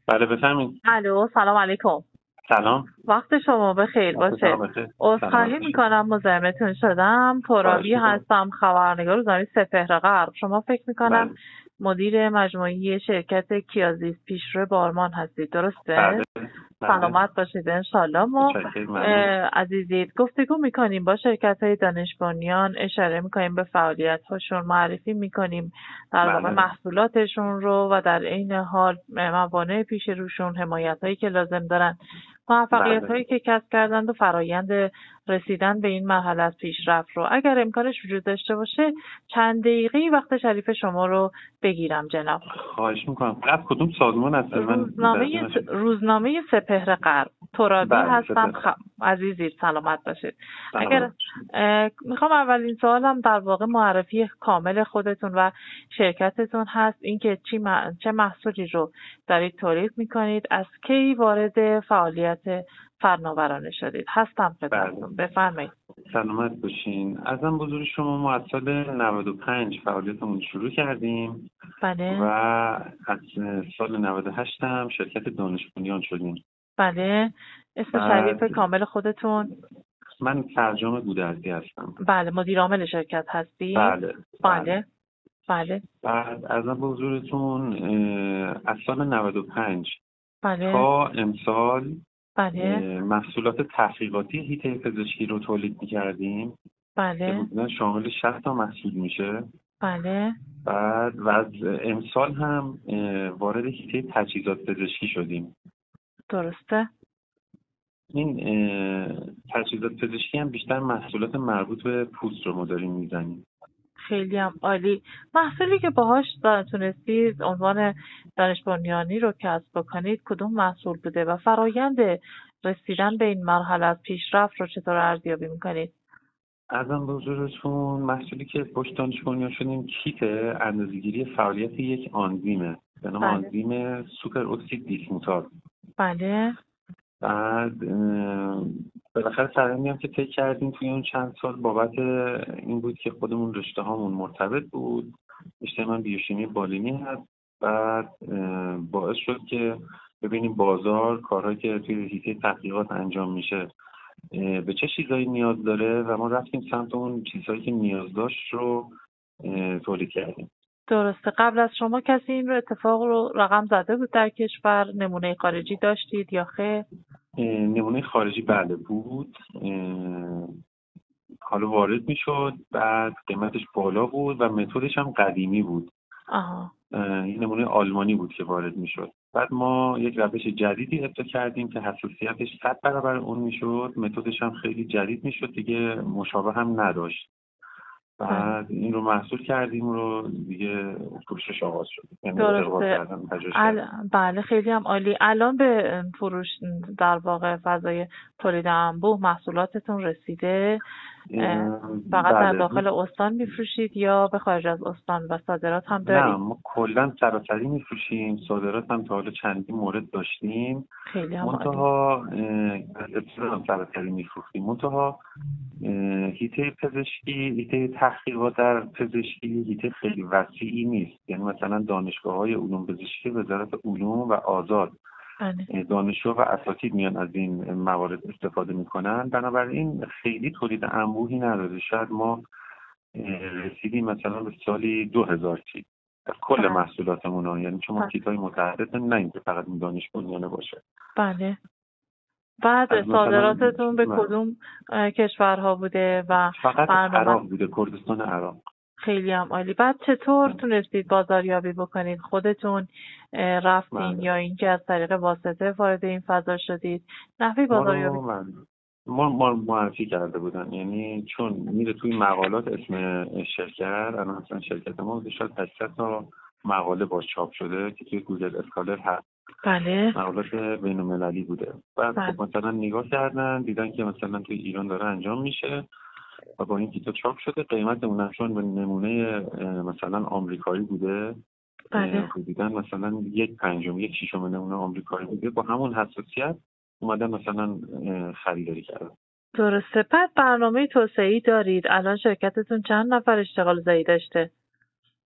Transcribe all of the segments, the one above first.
بله بفرمایید. الو، سلام علیکم. سلام. وقت شما بخیر باشه. عذرخواهی میکنم مزاحمتون شدم. ترابی هستم، خبرنگار روزنامه سپهر غرب. شما فکر میکنم مدیر مجموعی شرکت کیازیست پیشرو بارمان هستید، درسته؟ بله. سلامت باشید انشالله. ما عزیزید گفتگو میکنیم با شرکت های دانش بنیان، اشاره میکنیم به فعالیت هاشون، معرفی میکنیم در واقع محصولاتشون رو و در این حال موانع پیش روشون، حمایت هایی که لازم دارن، موفقیت هایی که کسب کردند و فرایند رسیدن به این مرحله از پیشرفت رو. اگر امکانش وجود داشته باشه چند دقیقه‌ای وقت شریف شما رو بگیرم جناب. خواهش میکنم. از کدوم سازمان هستید؟ روزنامه سپهر غرب. ترابی هستم. عزیزی سلامت باشید. اگر میخوام اولین سوالم در واقع معرفی کامل خودتون و شرکتتون هست، اینکه چه محصولی رو دارید تولید میکنید، از کی وارد فعالیت فناورانه شدید. هستم خدمتتون. بفرمایید. سلامت باشین. ازم بزرگ شما ما از سال 95 فعالیتمون شروع کردیم. بله. و از سال 98 هم شرکت دانش بنیان شدیم. بله. اسم شریف کامل خودتون؟ من فرجام گودرزی هستم. بله. مدیر عامل شرکت هستی؟ بله. بله. بعد ازم بزرگتون از سال 95 تا امسال محصولات تحقیقاتی حیطه پزشکی رو تولید می‌کردیم. بله. که شامل 60 تا محصول میشه. بله. بعد و از امسال هم وارد حیطه تجهیزات پزشکی شدیم. درسته. این تجهیزات پزشکی هم بیشتر محصولات مربوط به پوست رو ما داریم میزنیم. خیلی هم عالی. محصولی که باهاش تونستید عنوان دانش بنیانی رو کسب بکنید کدوم محصول بوده و فرایند رسیدن به این مرحله از پیشرفت رو چطور ارزیابی میکنید؟ ازم به حضورتون محصولی که باش دانش بنیان شدیم کیت اندازه‌گیری فعالیت یک آنزیمه به نام آنزیم سوپر اکسید دیسموتاز. بله. بعد بالاخره فرآیندی هم که طی کردیم توی اون چند سال بابت این بود که خودمون رشته هامون مرتبط بود. رشته من بیوشیمی بالینی هست. بعد باعث شد که ببینیم بازار کارهایی که توی حیطه تحقیقات انجام میشه به چه چیزایی نیاز داره و ما رفتیم سمت اون چیزهایی که نیاز داشت رو تولید کردیم. درسته. قبل از شما کسی این رو اتفاق رو رقم زده بود در کشور؟ نمونه خارجی داشتید یا خیر؟ نمونه خارجی بله بود. حالا وارد میشد، بعد قیمتش بالا بود و متدش هم قدیمی بود. این نمونه آلمانی بود که وارد میشد. بعد ما یک روش جدیدی ابدا کردیم که حساسیتش 100 برابر اون میشد، متدش هم خیلی جدید میشد، دیگه مشابه هم نداشت. بعد این رو محصول کردیم رو دیگه فروشش آغاز شد. درسته. بله خیلی هم عالی. الان به فروش در واقع فضای تولید انبوه محصولاتتون رسیده؟ فقط در داخل استان میفروشید یا به خارج از استان و صادرات هم دارید؟ نه، ما کلا سراسری میفروشیم. صادرات هم تا حالا چندین مورد داشتیم. خیلی هم منتها سراسری میفروشیم. منتها حیطه پزشکی، حیطه تحقیقات در پزشکی حیطه خیلی وسیعی نیست. یعنی مثلا دانشگاه‌های علوم پزشکی وزارت علوم و آزاد دانشجو و اساتید میان از این موارد استفاده میکنن. بنابراین خیلی تولید انبوهی نداره. شاید ما رسیدیم مثلا به سالی 2000 کیت از کل محصولاتمون ها. یعنی شما کیت‌های متعدد نه اینکه فقط این دانش بنیانه باشه. بله. بعد صادراتتون به کدوم کشورها بوده؟ و فقط عراق بوده، کردستان عراق. خیلی هم عالی. بعد چطور تونستید بازاریابی بکنید؟ خودتون رفتین یا اینکه از طریق واسطه وارد این فضا شدید؟ نحوه بازاریابی ما معرفی کرده بودن. یعنی چون میره توی مقالات اسم شرکت، الان مثلا شرکت ما بوده شاید 800 تا مقاله باش چاپ شده که توی گوگل اسکالر هست. بله. مقالات بین‌المللی بوده. بعد خب مثلا نگاه کردن دیدن که مثلا توی ایران داره انجام میشه و با این کیتا چاپ شده. قیمت اونم چون به نمونه مثلا آمریکایی بوده، دیدن مثلا 1/5 نمونه آمریکایی بوده، با همون حساسیت اومدن مثلا خریداری کردن. درسته. بعد برنامه توسعه‌ای دارید؟ الان شرکتتون چند نفر اشتغال زایی داشته؟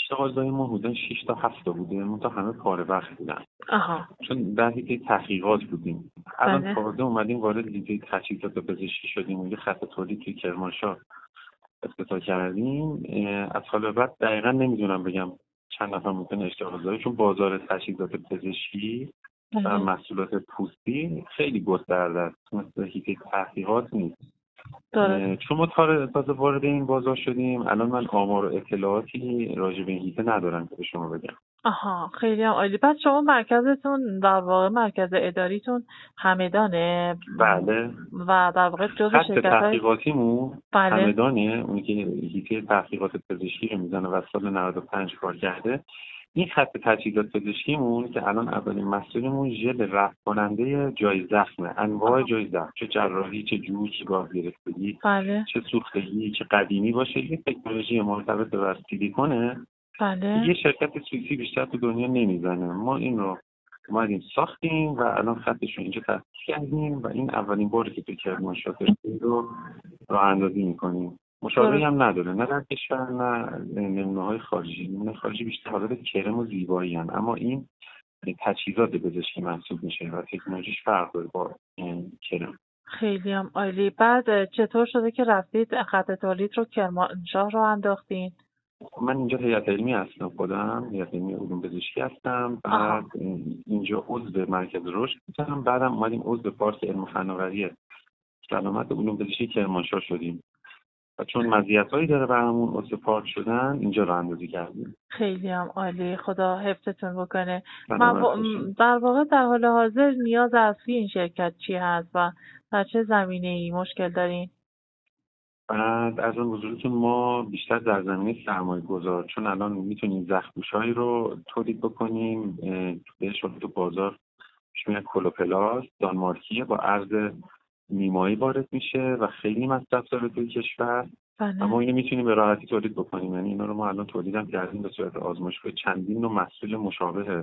اشتغالزای ما حدود 6 تا 7 تا بوده، منتها همه پاره وقت بودن. چون در حیطه تحقیقات بودیم. الان تازه اومدیم وارد حیطه تجهیزات پزشکی شدیم و یه خط تولید توی کرمانشاه افتتاح کردیم. از حال به بعد دقیقا نمیدونم بگم چند نفر ممکنه اشتغالزایی، چون بازار تجهیزات پزشکی و محصولات پوستی خیلی گسترده است، مثل حیطه تحقیقات نیست. چون ما تازه وارد این بازار شدیم، الان من آمار و اطلاعاتی راجع به این حیطه ندارم که به شما بگم. خیلی هم عالی. پس شما مرکزتون در واقع مرکز اداریتون همدانه؟ بله. و در واقع جزء شرکت‌های تحقیقاتیمون همدانه، اونی که حیطه تحقیقات پزشکی رو میزنه و سال 95 کار کرده. این خط تجهیزات پزشکیمون که الان اولین محصولمون ژل رفع کننده جای زخمه، انواع جای زخم، چه جراحی، چه جوش، چه گاه گرفتگی، چه سوختگی، چه قدیمی باشه. یه تکنولوژی مرتبط به سیلیکونه. یه شرکت سوئیسی بیشتر تو دنیا نمیزنه. ما این رو اومدیم ساختیم و الان خطش رو اینجا تأسیس کردیم و این اولین باری که تو کرمانشاه رو راه اندازی میکنیم. مشابهی هم نداره، نه در کشور نه نمونه‌های خارجی. نمونه خارجی بیشتر حالت کرم و زیبایی هن. اما این تجهیزات پزشکی محسوب میشه و تکنولوژیش فرق داره با کرم. خیلی هم عالی. بعد چطور شده که رفتید خط تولید رو کرمانشاه رو انداختین؟ من اینجا هیئت علمی هستم، خودم هیئت علمی علوم پزشکی هستم. بعد اینجا عضو مرکز رشد بودم، بعدم اومدیم عضو پارک علم و فناوری سلامت علوم پزشکی کرمانشاه شدیم و چون مزیت‌هایی داره برامون عضو پارک شدن اینجا راه اندازی کردیم. خیلی هم عالی، خدا حفظتون بکنه. در واقع در حال حاضر نیاز اصلی این شرکت چی هست و در چه زمینه‌ای مشکل دارین؟ بعد از اون حضورتون ما بیشتر در زمینه سرمایه گذار، چون الان میتونیم زخم‌پوش‌هایی رو تولید بکنیم بهش تو بازار میاد کلوپلاس دانمارکیه با ارز نیمایی وارد میشه و خیلی مصرف داره توی کشور. اما اینو میتونیم به راحتی تولید بکنیم. یعنی اینا رو ما الان تولیدم کردیم به صورت آزمایشگاه. چندین نوع محصول مشابه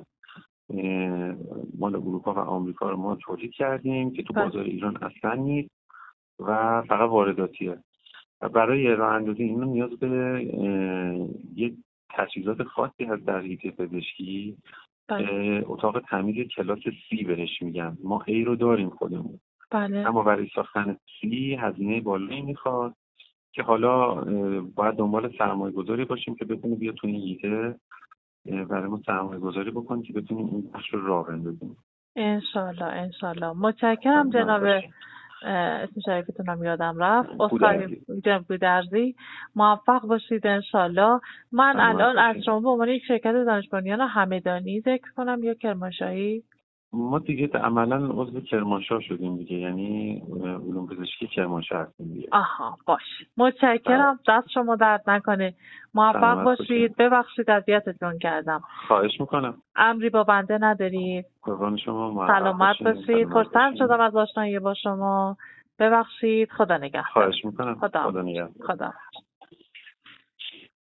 مال اروپا و آمریکا رو ما تولید کردیم که تو بازار ایران اصلا نیست و فقط وارداتیه. و برای راه اندازی اینو نیاز به یک تجهیزات خاصی هست در حیطه پزشکی. اتاق تمیز کلاس C بهش میگن. ما A رو داریم خودمون. اما برای ساختن C هزینه بالایی میخواد که حالا باید دنبال سرمایه گذاری باشیم که بتونیم بیا تو این حیطه برای ما سرمایه گذاری بکنیم که بتونیم این بخش رو راه بندازیم. انشالله. متشکرم جناب اسم شریفتون هم یادم رفت. جناب گودرزی، موفق باشید انشالله. من الان از شما به عنوان یک شرکت دانش بنیان همدانی ذکر کنم یا کرمانشاهی؟ ما دیگه عملا عضو کرمانشاه شدیم دیگه، یعنی علوم پزشکی کرمانشاه هستیم دیگه. باش. متشکرم. دست شما درد نکنه. موفق باشید. ببخشید اذیتتون کردم. خواهش میکنم. امری با بنده ندارید. قربان شما. سلامت باشید. خوشحال شدم از آشنایی با شما. ببخشید. خدا نگهدار. خواهش میکنم. خدا نگهدار. خدا